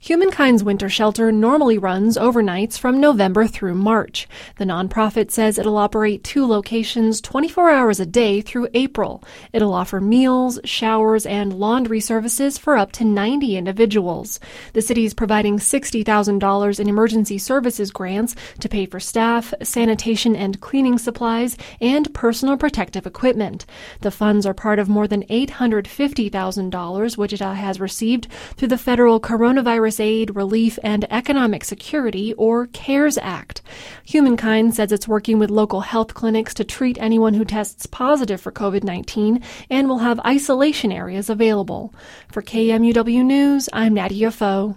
Humankind's winter shelter normally runs overnights from November through March. The nonprofit says it'll operate 2 locations 24 hours a day through April. It'll offer meals, showers, and laundry services for up to 90 individuals. The city is providing $60,000 in emergency services grants to pay for staff, sanitation and cleaning supplies, and personal protective equipment. The funds are part of more than $850,000 Wichita has received through the federal Coronavirus Aid, Relief, and Economic Security, or CARES Act. Humankind says it's working with local health clinics to treat anyone who tests positive for COVID-19 and will have isolation areas available. For KMUW News, I'm Nadia Foe.